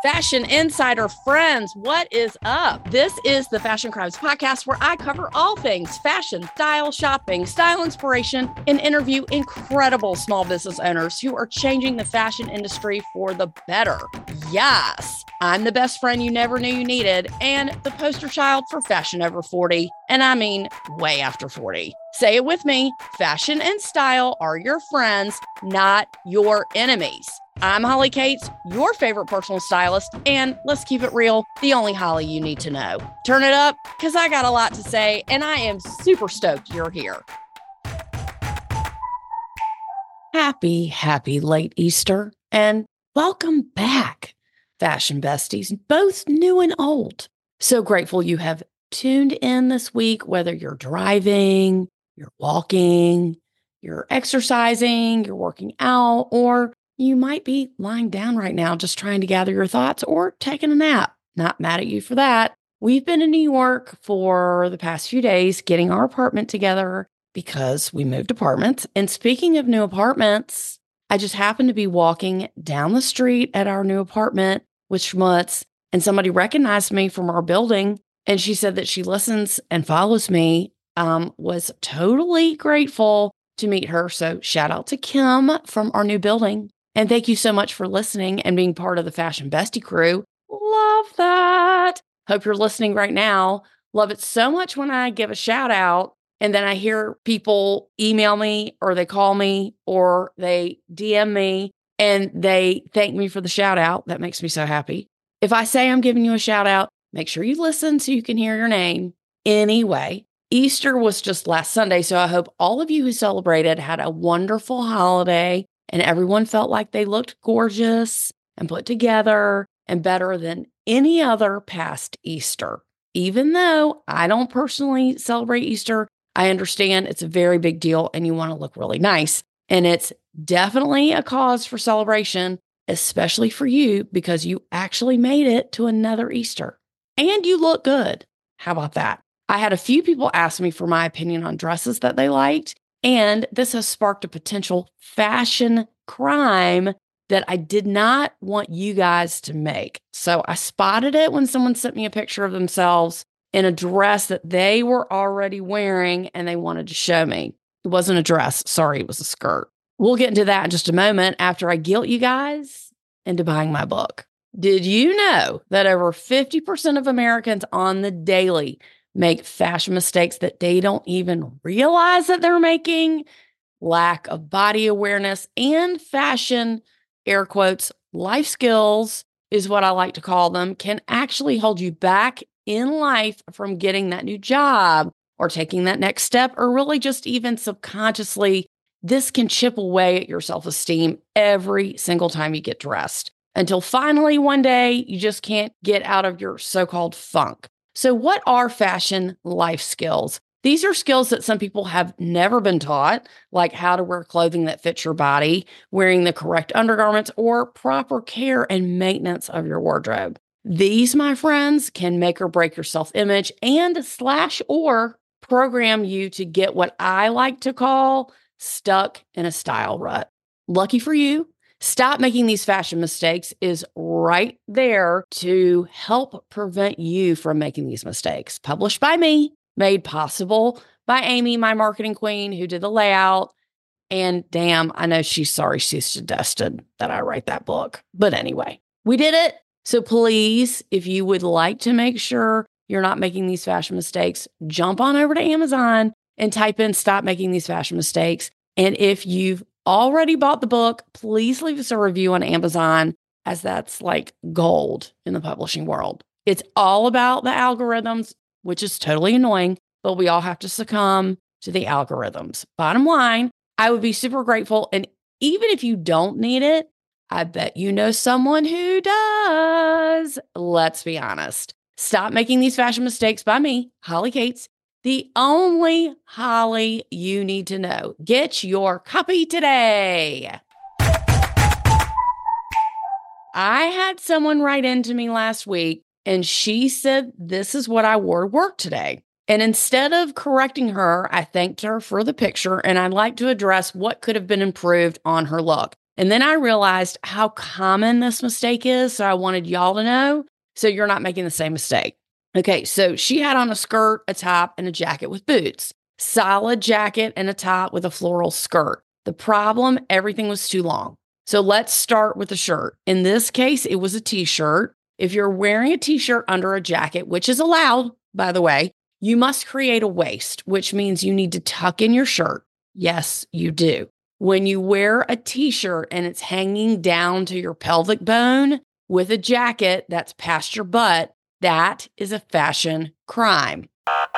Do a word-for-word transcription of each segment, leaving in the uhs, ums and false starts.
Fashion Insider friends, what is up? This is the Fashion Crimes podcast where I cover all things fashion, style, shopping, style inspiration, and interview incredible small business owners who are changing the fashion industry for the better. Yes, I'm the best friend you never knew you needed and the poster child for fashion over forty. And I mean way after forty. Say it with me, fashion and style are your friends, not your enemies. I'm Holly Cates, your favorite personal stylist, and let's keep it real, the only Holly you need to know. Turn it up, because I got a lot to say, and I am super stoked you're here. Happy, happy late Easter, and welcome back, fashion besties, both new and old. So grateful you have tuned in this week, whether you're driving, you're walking, you're exercising, you're working out, or you might be lying down right now just trying to gather your thoughts or taking a nap. Not mad at you for that. We've been in New York for the past few days getting our apartment together because we moved apartments. And speaking of new apartments, I just happened to be walking down the street at our new apartment with Schmutz, and somebody recognized me from our building. And she said that she listens and follows me. Um, was totally grateful to meet her. So shout out to Kim from our new building. And thank you so much for listening and being part of the Fashion Bestie crew. Love that. Hope you're listening right now. Love it so much when I give a shout out and then I hear people email me or they call me or they D M me and they thank me for the shout out. That makes me so happy. If I say I'm giving you a shout out, make sure you listen so you can hear your name. Anyway, Easter was just last Sunday, so I hope all of you who celebrated had a wonderful holiday. And everyone felt like they looked gorgeous and put together and better than any other past Easter. Even though I don't personally celebrate Easter, I understand it's a very big deal and you want to look really nice. And it's definitely a cause for celebration, especially for you because you actually made it to another Easter. And you look good. How about that? I had a few people ask me for my opinion on dresses that they liked. And this has sparked a potential fashion crime that I did not want you guys to make. So I spotted it when someone sent me a picture of themselves in a dress that they were already wearing and they wanted to show me. It wasn't a dress. Sorry, it was a skirt. We'll get into that in just a moment after I guilt you guys into buying my book. Did you know that over fifty percent of Americans on the daily make fashion mistakes that they don't even realize that they're making? Lack of body awareness and fashion, air quotes, life skills is what I like to call them, can actually hold you back in life from getting that new job or taking that next step, or really just even subconsciously, this can chip away at your self-esteem every single time you get dressed until finally one day you just can't get out of your so-called funk. So what are fashion life skills? These are skills that some people have never been taught, like how to wear clothing that fits your body, wearing the correct undergarments, or proper care and maintenance of your wardrobe. These, my friends, can make or break your self-image and slash or program you to get what I like to call stuck in a style rut. Lucky for you, Stop Making These Fashion Mistakes is right there to help prevent you from making these mistakes. Published by me, made possible by Amy, my marketing queen, who did the layout. And damn, I know she's sorry she suggested that I write that book. But anyway, we did it. So please, if you would like to make sure you're not making these fashion mistakes, jump on over to Amazon and type in Stop Making These Fashion Mistakes. And if you've already bought the book, please leave us a review on Amazon, as that's like gold in the publishing world. It's all about the algorithms, which is totally annoying, but we all have to succumb to the algorithms. Bottom line, I would be super grateful. And even if you don't need it, I bet you know someone who does. Let's be honest. Stop Making These Fashion Mistakes by me, Holly Cates, the only Holly you need to know. Get your copy today. I had someone write into me last week and she said, this is what I wore to work today. And instead of correcting her, I thanked her for the picture and I'd like to address what could have been improved on her look. And then I realized how common this mistake is. So I wanted y'all to know so you're not making the same mistake. Okay, so she had on a skirt, a top, and a jacket with boots. Solid jacket and a top with a floral skirt. The problem, everything was too long. So let's start with the shirt. In this case, it was a t-shirt. If you're wearing a t-shirt under a jacket, which is allowed, by the way, you must create a waist, which means you need to tuck in your shirt. Yes, you do. When you wear a t-shirt and it's hanging down to your pelvic bone with a jacket that's past your butt, that is a fashion crime.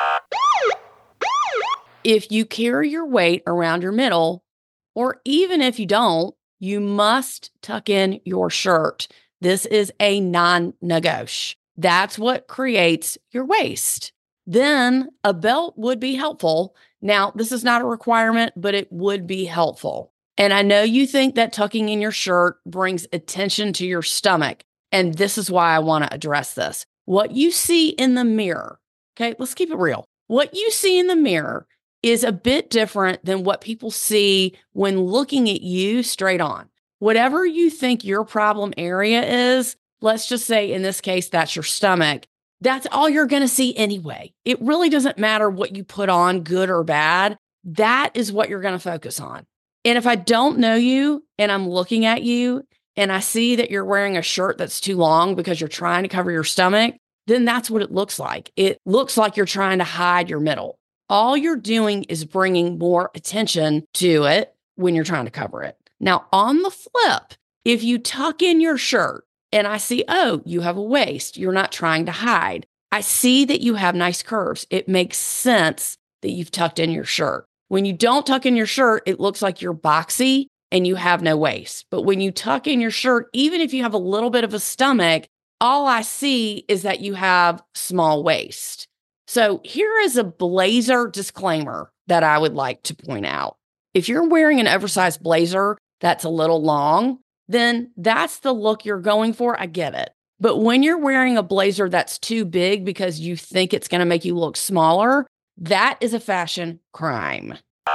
If you carry your weight around your middle, or even if you don't, you must tuck in your shirt. This is a non-negotiable. That's what creates your waist. Then a belt would be helpful. Now, this is not a requirement, but it would be helpful. And I know you think that tucking in your shirt brings attention to your stomach. And this is why I want to address this. What you see in the mirror, okay, let's keep it real. What you see in the mirror is a bit different than what people see when looking at you straight on. Whatever you think your problem area is, let's just say in this case, that's your stomach. That's all you're going to see anyway. It really doesn't matter what you put on, good or bad. That is what you're going to focus on. And if I don't know you and I'm looking at you and I see that you're wearing a shirt that's too long because you're trying to cover your stomach, then that's what it looks like. It looks like you're trying to hide your middle. All you're doing is bringing more attention to it when you're trying to cover it. Now, on the flip, if you tuck in your shirt and I see, oh, you have a waist, you're not trying to hide. I see that you have nice curves. It makes sense that you've tucked in your shirt. When you don't tuck in your shirt, it looks like you're boxy and you have no waist. But when you tuck in your shirt, even if you have a little bit of a stomach, all I see is that you have small waist. So here is a blazer disclaimer that I would like to point out. If you're wearing an oversized blazer that's a little long, then that's the look you're going for. I get it. But when you're wearing a blazer that's too big because you think it's going to make you look smaller, that is a fashion crime.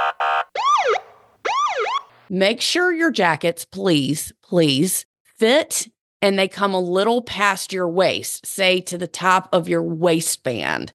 Make sure your jackets, please, please fit and they come a little past your waist, say to the top of your waistband.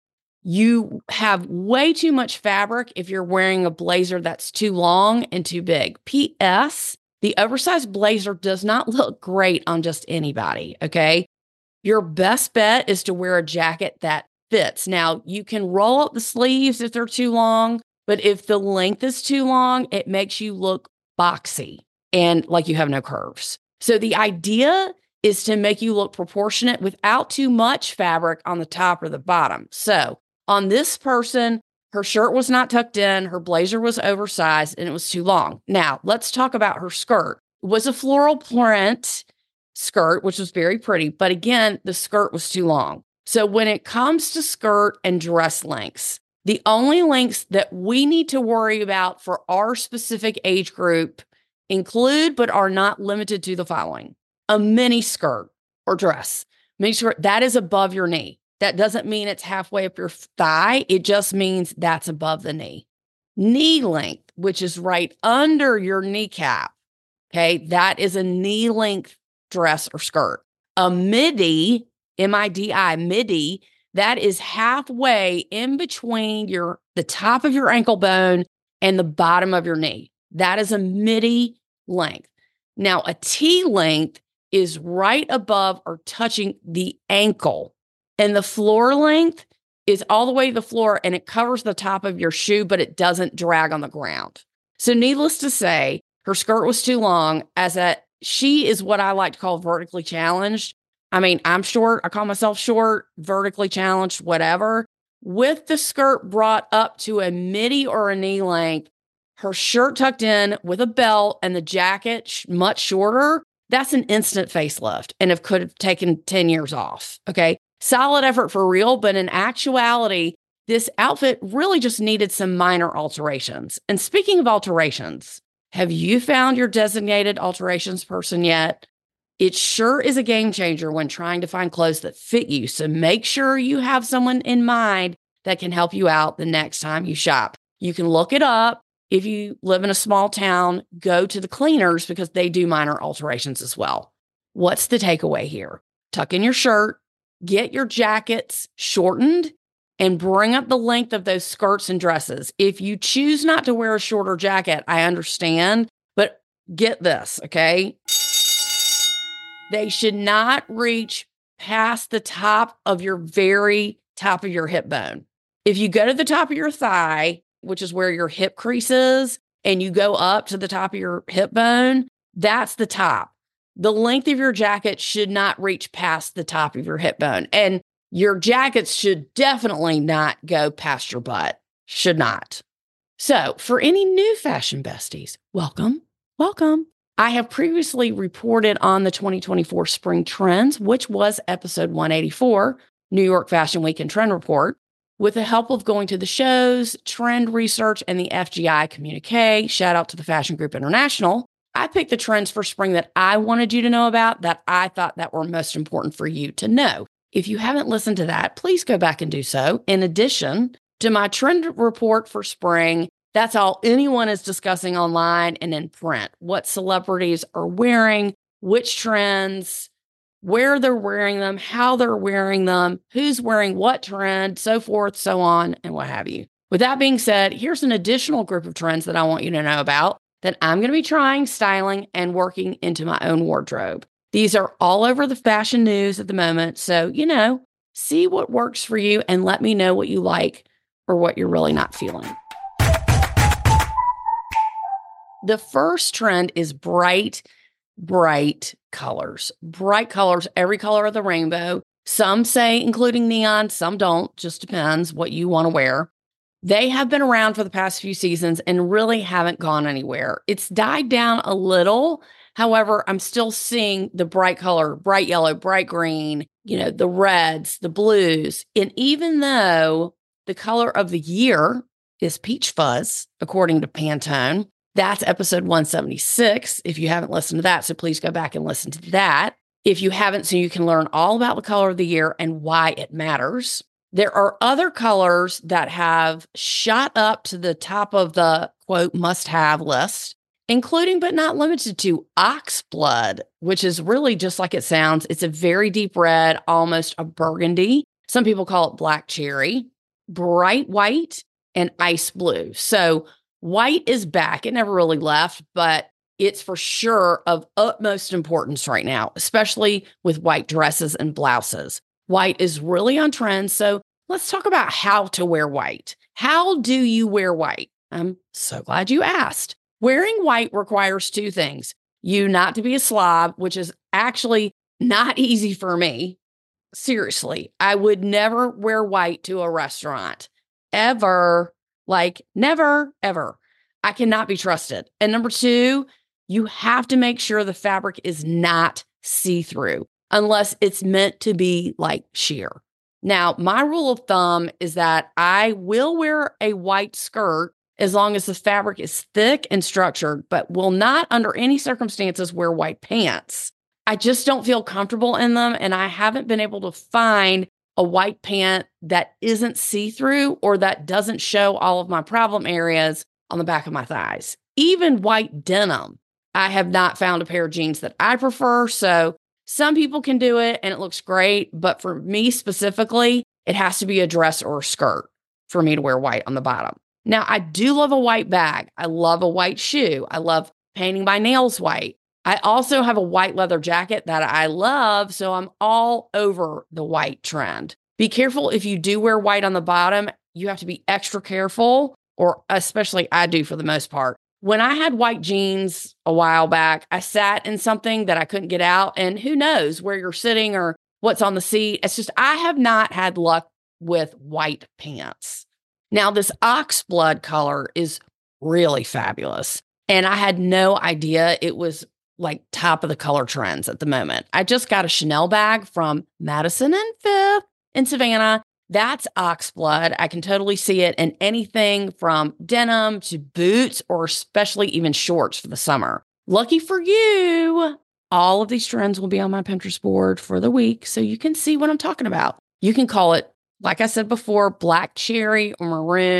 You have way too much fabric if you're wearing a blazer that's too long and too big. P S The oversized blazer does not look great on just anybody, okay? Your best bet is to wear a jacket that fits. Now, you can roll up the sleeves if they're too long, but if the length is too long, it makes you look boxy and like you have no curves. So the idea is to make you look proportionate without too much fabric on the top or the bottom. So on this person, her shirt was not tucked in, her blazer was oversized, and it was too long. Now, let's talk about her skirt. It was a floral print skirt, which was very pretty, but again, the skirt was too long. So when it comes to skirt and dress lengths, the only lengths that we need to worry about for our specific age group include, but are not limited to the following. A mini skirt or dress. Mini skirt, that is above your knee. That doesn't mean it's halfway up your thigh. It just means that's above the knee. Knee length, which is right under your kneecap. Okay, that is a knee length dress or skirt. A midi, M I D I, midi, that is halfway in between your the top of your ankle bone and the bottom of your knee. That is a midi length. Now, a T length is right above or touching the ankle. And the floor length is all the way to the floor and it covers the top of your shoe, but it doesn't drag on the ground. So needless to say, her skirt was too long as a, she is what I like to call vertically challenged. I mean, I'm short. I call myself short, vertically challenged, whatever. With the skirt brought up to a midi or a knee length, her shirt tucked in with a belt and the jacket sh- much shorter, that's an instant facelift and it could have taken ten years off. Okay. Solid effort for real, but in actuality, this outfit really just needed some minor alterations. And speaking of alterations, have you found your designated alterations person yet? It sure is a game changer when trying to find clothes that fit you. So make sure you have someone in mind that can help you out the next time you shop. You can look it up. If you live in a small town, go to the cleaners because they do minor alterations as well. What's the takeaway here? Tuck in your shirt, get your jackets shortened, and bring up the length of those skirts and dresses. If you choose not to wear a shorter jacket, I understand, but get this, okay? They should not reach past the top of your very top of your hip bone. If you go to the top of your thigh, which is where your hip crease is, and you go up to the top of your hip bone, that's the top. The length of your jacket should not reach past the top of your hip bone. And your jackets should definitely not go past your butt. Should not. So for any new fashion besties, welcome, welcome. I have previously reported on the twenty twenty-four spring trends, which was episode one eighty-four, New York Fashion Week and Trend Report. With the help of going to the shows, trend research, and the F G I communique, shout out to the Fashion Group International, I picked the trends for spring that I wanted you to know about, that I thought that were most important for you to know. If you haven't listened to that, please go back and do so. In addition to my trend report for spring, that's all anyone is discussing online and in print. What celebrities are wearing, which trends, where they're wearing them, how they're wearing them, who's wearing what trend, so forth, so on, and what have you. With that being said, here's an additional group of trends that I want you to know about that I'm going to be trying, styling, and working into my own wardrobe. These are all over the fashion news at the moment, so, you know, see what works for you and let me know what you like or what you're really not feeling. The first trend is bright, bright colors. Bright colors, every color of the rainbow. Some say including neon, some don't. Just depends what you want to wear. They have been around for the past few seasons and really haven't gone anywhere. It's died down a little. However, I'm still seeing the bright color, bright yellow, bright green, you know, the reds, the blues. And even though the color of the year is peach fuzz, according to Pantone, that's episode one seventy-six, if you haven't listened to that. So please go back and listen to that. If you haven't, so you can learn all about the color of the year and why it matters. There are other colors that have shot up to the top of the, quote, must-have list, including but not limited to oxblood, which is really just like it sounds. It's a very deep red, almost a burgundy. Some people call it black cherry, bright white, and ice blue. So white is back. It never really left, but it's for sure of utmost importance right now, especially with white dresses and blouses. White is really on trend, so let's talk about how to wear white. How do you wear white? I'm so glad you asked. Wearing white requires two things. You not to be a slob, which is actually not easy for me. Seriously, I would never wear white to a restaurant. Ever. Like, never, ever. I cannot be trusted. And number two, you have to make sure the fabric is not see-through unless it's meant to be like sheer. Now, my rule of thumb is that I will wear a white skirt as long as the fabric is thick and structured, but will not under any circumstances wear white pants. I just don't feel comfortable in them, and I haven't been able to find a white pant that isn't see-through or that doesn't show all of my problem areas on the back of my thighs. Even white denim, I have not found a pair of jeans that I prefer. So some people can do it and it looks great, but for me specifically, it has to be a dress or a skirt for me to wear white on the bottom. Now, I do love a white bag. I love a white shoe. I love painting my nails white. I also have a white leather jacket that I love, so I'm all over the white trend. Be careful if you do wear white on the bottom. You have to be extra careful, or especially I do for the most part. When I had white jeans a while back, I sat in something that I couldn't get out, and who knows where you're sitting or what's on the seat. It's just I have not had luck with white pants. Now, this oxblood color is really fabulous, and I had no idea it was like top of the color trends at the moment. I just got a Chanel bag from Madison and Fifth in Savannah. That's oxblood. I can totally see it in anything from denim to boots or especially even shorts for the summer. Lucky for you, all of these trends will be on my Pinterest board for the week, so you can see what I'm talking about. You can call it, like I said before, black cherry or maroon.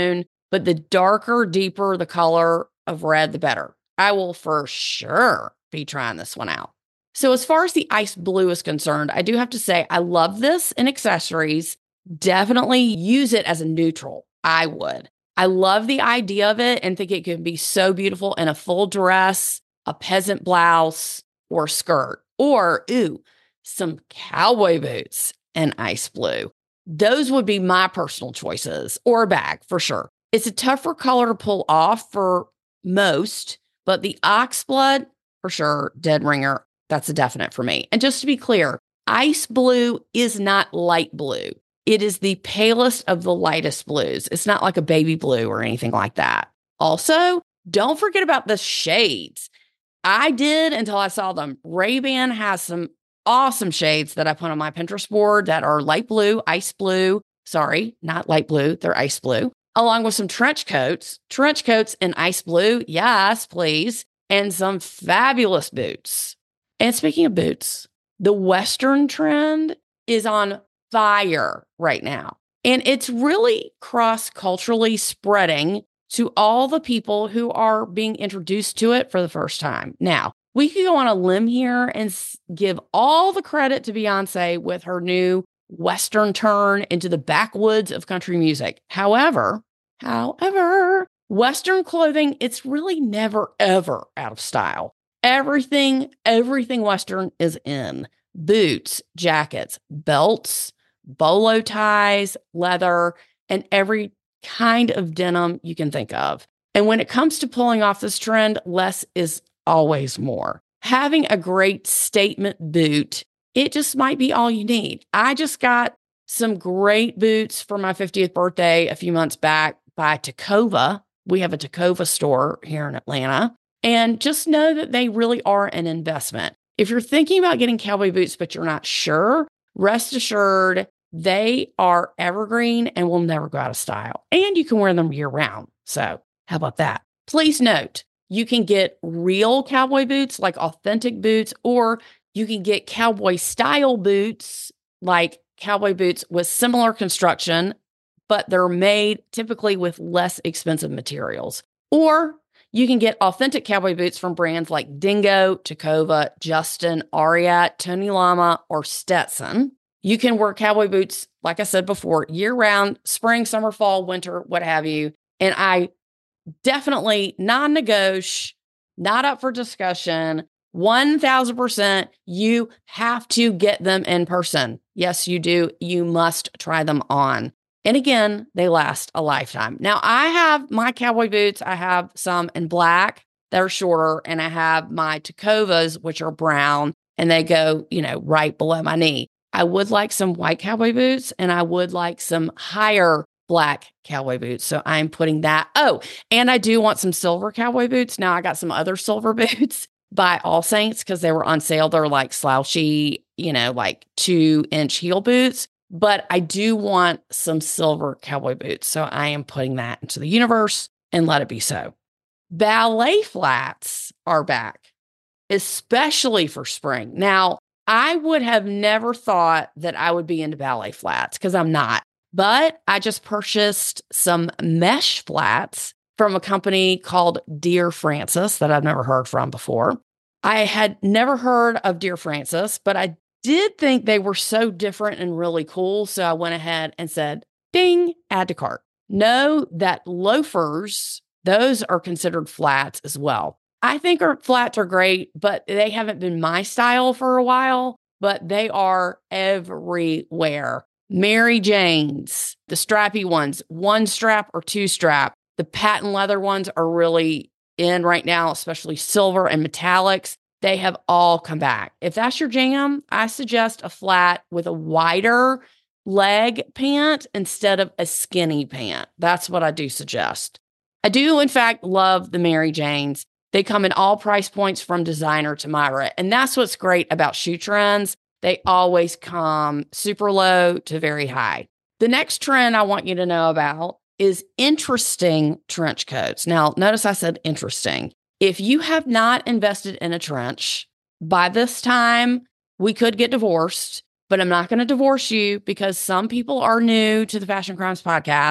but the darker, deeper the color of red, the better. I will for sure be trying this one out. So as far as the ice blue is concerned, I do have to say I love this in accessories. Definitely use it as a neutral. I would. I love the idea of it and think it could be so beautiful in a full dress, a peasant blouse, or skirt. Or, ooh, some cowboy boots and ice blue. Those would be my personal choices, or a bag for sure. It's a tougher color to pull off for most, but the oxblood, for sure, dead ringer, that's a definite for me. And just to be clear, ice blue is not light blue. It is the palest of the lightest blues. It's not like a baby blue or anything like that. Also, don't forget about the shades. I did until I saw them. Ray-Ban has some awesome shades that I put on my Pinterest board that are light blue, ice blue. Sorry, not light blue. They're ice blue. Along with some trench coats. Trench coats in ice blue. Yes, please. And some fabulous boots. And speaking of boots, the Western trend is on fire right now. And it's really cross-culturally spreading to all the people who are being introduced to it for the first time. Now, we could go on a limb here and give all the credit to Beyonce with her new Western turn into the backwoods of country music. However, however, Western clothing, it's really never, ever out of style. Everything, everything Western is in. Boots, jackets, belts, bolo ties, leather, and every kind of denim you can think of. And when it comes to pulling off this trend, less is always more. Having a great statement boot, it just might be all you need. I just got some great boots for my fiftieth birthday a few months back by Tacova. We have a Tacova store here in Atlanta. And just know that they really are an investment. If you're thinking about getting cowboy boots, but you're not sure, rest assured they are evergreen and will never go out of style. And you can wear them year round. So how about that? Please note, you can get real cowboy boots, like authentic boots, or you can get cowboy style boots, like cowboy boots with similar construction, but they're made typically with less expensive materials. Or you can get authentic cowboy boots from brands like Dingo, Tacova, Justin, Ariat, Tony Lama, or Stetson. You can wear cowboy boots, like I said before, year-round, spring, summer, fall, winter, what have you. And I definitely non-negotiable, not up for discussion, one thousand percent, you have to get them in person. Yes, you do. You must try them on. And again, they last a lifetime. Now, I have my cowboy boots. I have some in black that are shorter, and I have my Tacovas, which are brown, and they go, you know, right below my knee. I would like some white cowboy boots, and I would like some higher black cowboy boots. So I'm putting that. Oh, and I do want some silver cowboy boots. Now I got some other silver boots by All Saints because they were on sale. They're like slouchy, you know, like two inch heel boots. But I do want some silver cowboy boots. So I am putting that into the universe, and let it be so. Ballet flats are back, especially for spring. Now, I would have never thought that I would be into ballet flats because I'm not. But I just purchased some mesh flats from a company called Dear Francis that I've never heard from before. I had never heard of Dear Francis, but I did think they were so different and really cool. So I went ahead and said, ding, add to cart. Know that loafers, those are considered flats as well. I think our flats are great, but they haven't been my style for a while, but they are everywhere. Mary Jane's, the strappy ones, one strap or two strap. The patent leather ones are really in right now, especially silver and metallics. They have all come back. If that's your jam, I suggest a flat with a wider leg pant instead of a skinny pant. That's what I do suggest. I do, in fact, love the Mary Janes. They come in all price points from designer to moderate. And that's what's great about shoe trends. They always come super low to very high. The next trend I want you to know about is interesting trench coats. Now, notice I said interesting. If you have not invested in a trench, by this time, we could get divorced, but I'm not going to divorce you because some people are new to the Fashion Crimes podcast.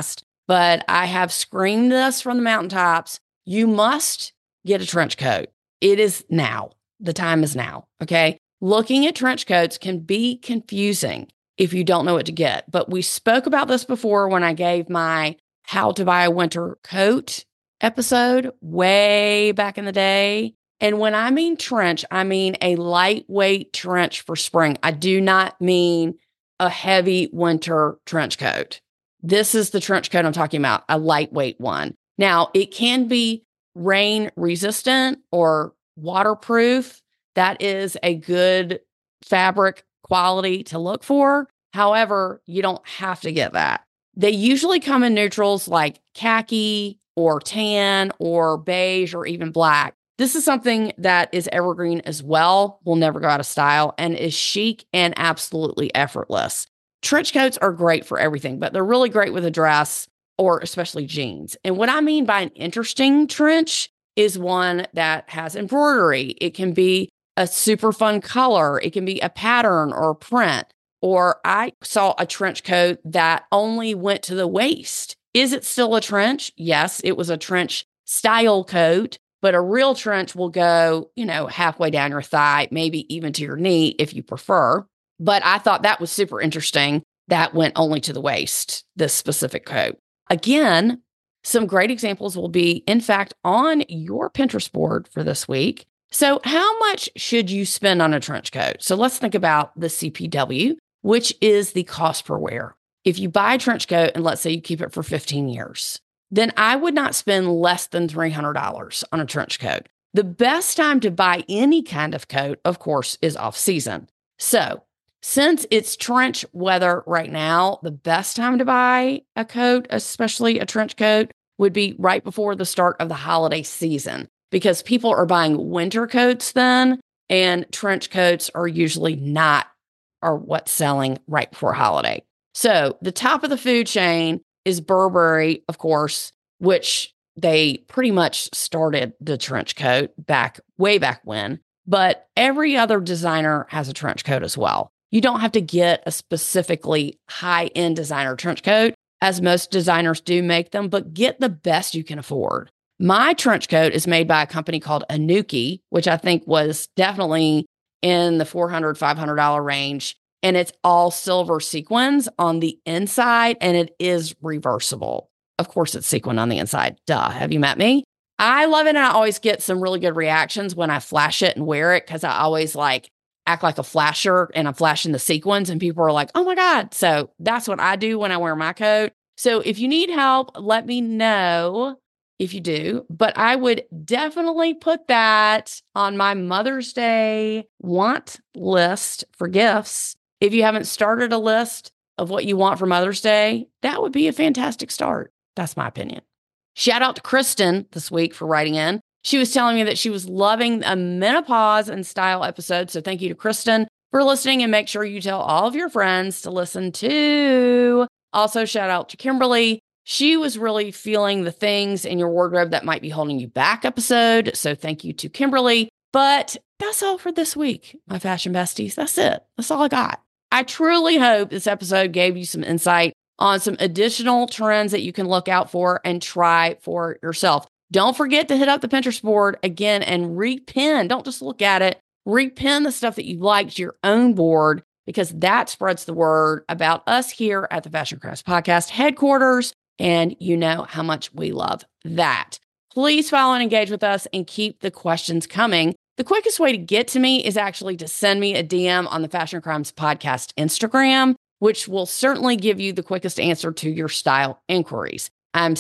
but I have screamed this from the mountaintops. You must get a trench coat. It is now. The time is now. Okay. Looking at trench coats can be confusing if you don't know what to get. But we spoke about this before when I gave my how to buy a winter coat episode way back in the day. And when I mean trench, I mean a lightweight trench for spring. I do not mean a heavy winter trench coat. This is the trench coat I'm talking about, a lightweight one. Now, it can be rain resistant or waterproof. That is a good fabric quality to look for. However, you don't have to get that. They usually come in neutrals like khaki or tan or beige or even black. This is something that is evergreen as well, will never go out of style, and is chic and absolutely effortless. Trench coats are great for everything, but they're really great with a dress or especially jeans. And what I mean by an interesting trench is one that has embroidery. It can be a super fun color. It can be a pattern or a print. Or I saw a trench coat that only went to the waist. Is it still a trench? Yes, it was a trench style coat, but a real trench will go, you know, halfway down your thigh, maybe even to your knee if you prefer. But I thought that was super interesting. That went only to the waist, this specific coat. Again, some great examples will be, in fact, on your Pinterest board for this week. So how much should you spend on a trench coat? So let's think about the C P W, which is the cost per wear. If you buy a trench coat and let's say you keep it for fifteen years, then I would not spend less than three hundred dollars on a trench coat. The best time to buy any kind of coat, of course, is off season. So since it's trench weather right now, the best time to buy a coat, especially a trench coat, would be right before the start of the holiday season, because people are buying winter coats then, and trench coats are usually not are what's selling right before holiday. So the top of the food chain is Burberry, of course, which they pretty much started the trench coat back way back when, but every other designer has a trench coat as well. You don't have to get a specifically high-end designer trench coat, as most designers do make them, but get the best you can afford. My trench coat is made by a company called Anuki, which I think was definitely in the four hundred dollars, five hundred dollars range. And it's all silver sequins on the inside, and it is reversible. Of course, it's sequin on the inside. Duh. Have you met me? I love it, and I always get some really good reactions when I flash it and wear it, because I always like act like a flasher and I'm flashing the sequins and people are like, oh my God. So that's what I do when I wear my coat. So if you need help, let me know if you do. But I would definitely put that on my Mother's Day want list for gifts. If you haven't started a list of what you want for Mother's Day, that would be a fantastic start. That's my opinion. Shout out to Kristen this week for writing in. She was telling me that she was loving a menopause and style episode. So thank you to Kristen for listening, and make sure you tell all of your friends to listen too. Also, shout out to Kimberly. She was really feeling the things in your wardrobe that might be holding you back episode. So thank you to Kimberly. But that's all for this week, my fashion besties. That's it. That's all I got. I truly hope this episode gave you some insight on some additional trends that you can look out for and try for yourself. Don't forget to hit up the Pinterest board again and repin. Don't just look at it. Repin the stuff that you like to your own board, because that spreads the word about us here at the Fashion Crafts Podcast headquarters. And you know how much we love that. Please follow and engage with us and keep the questions coming. The quickest way to get to me is actually to send me a D M on the Fashion Crimes Podcast Instagram, which will certainly give you the quickest answer to your style inquiries. I'm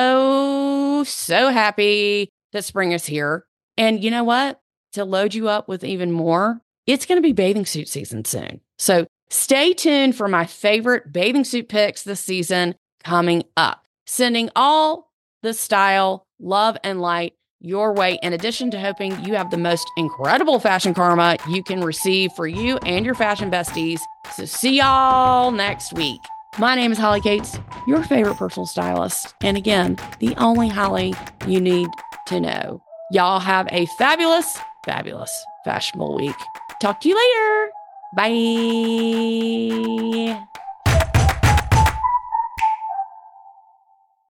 so, so happy that spring is here. And you know what? To load you up with even more, it's going to be bathing suit season soon. So stay tuned for my favorite bathing suit picks this season coming up. Sending all the style, love, and light your way, in addition to hoping you have the most incredible fashion karma you can receive for you and your fashion besties. So see y'all next week. My name is Holly Cates, your favorite personal stylist. And again, the only Holly you need to know. Y'all have a fabulous, fabulous fashionable week. Talk to you later. Bye.